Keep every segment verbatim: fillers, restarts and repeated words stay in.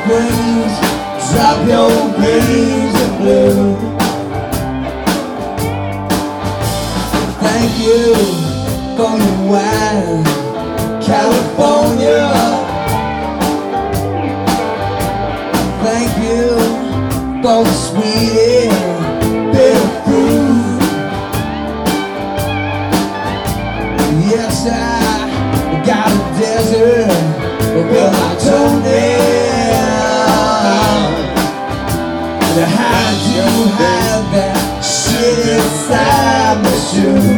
wings, drop your wings of blue. Thank you for your wine, California. Thank you for the sweet air, bitter fruit. Yes, I got a desert, but built my toenail. How do you have that shit inside my shoe?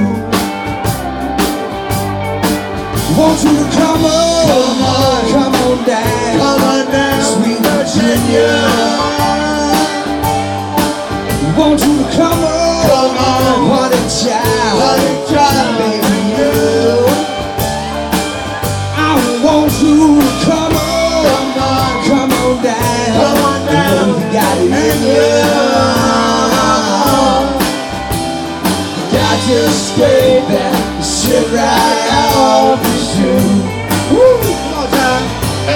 Want you to come on, come on, come on down, come on down, sweet Virginia. Want you to come on, come on, honey child, honey child, baby you. I want you to come on, come on, come on down, come on down, you got it in you. Got to scrape that shit right off your shoe. Woo! Come on, time.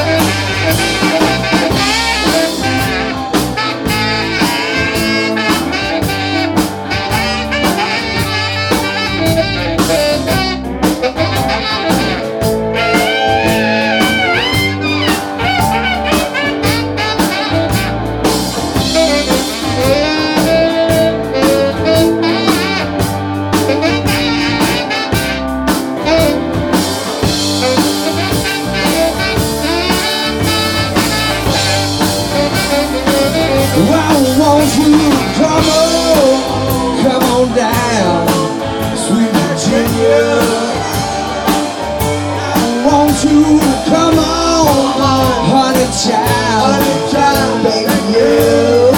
Come on, come on down, sweet Virginia. I want you to come on, honey child, honey child, baby you.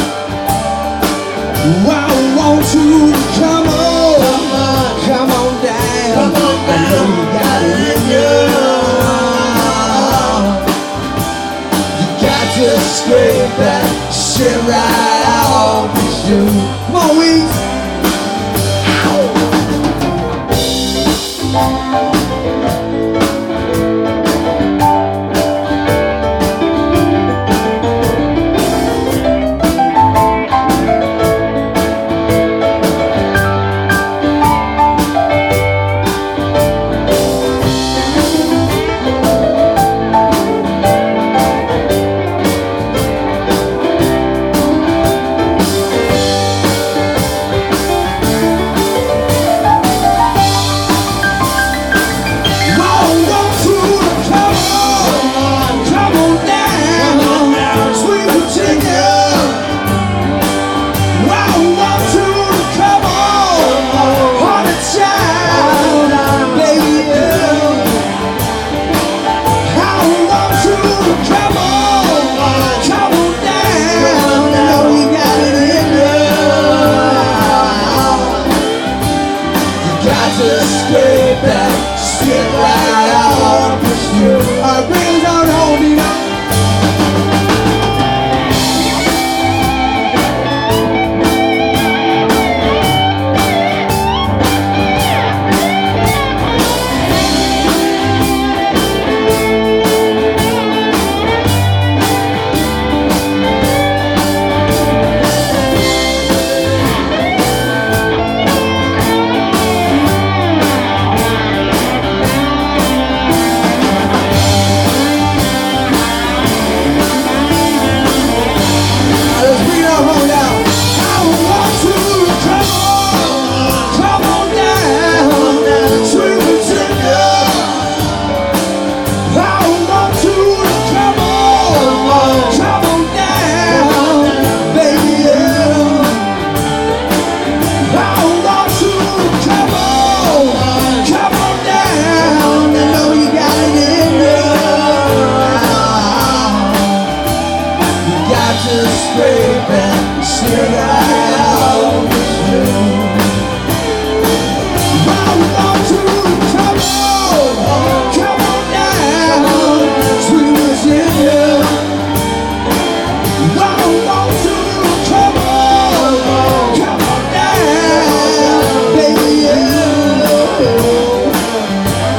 I want you to come on, come on down, come on down. I know you got it in you. You got to scrape that shit right off your shoe. Come on, Weez. Scrape that shit right off your shoe. Our brains aren't holding up.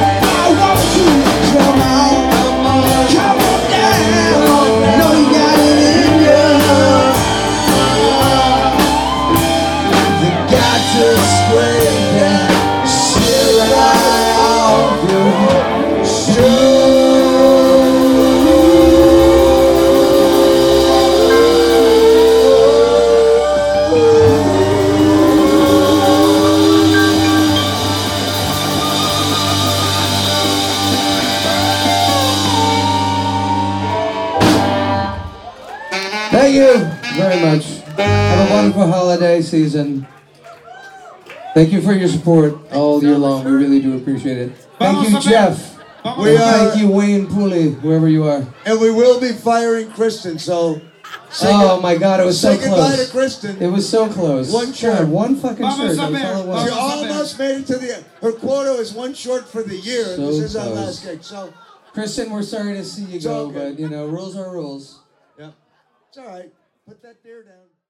Come on, come on, come on down. Know you got it. Thank you very much. Have a wonderful holiday season. Thank you for your support all year long. We really do appreciate it. Thank you, Jeff. We And are, thank you, Wayne Pooley, whoever you are. and we will be firing Kristen, so say Oh good- my God, it was so say goodbye to close. Kristen. It was so close. One shirt. God, one fucking Vamos shirt. a That was ver. all it was. She Vamos a ver. almost made it to the end. Her quota is one short for the year, and So this is our close. last gig. So, Kristen, we're sorry to see you It's all go, good. but you know, rules are rules. yeah, it's all right. Put that deer down.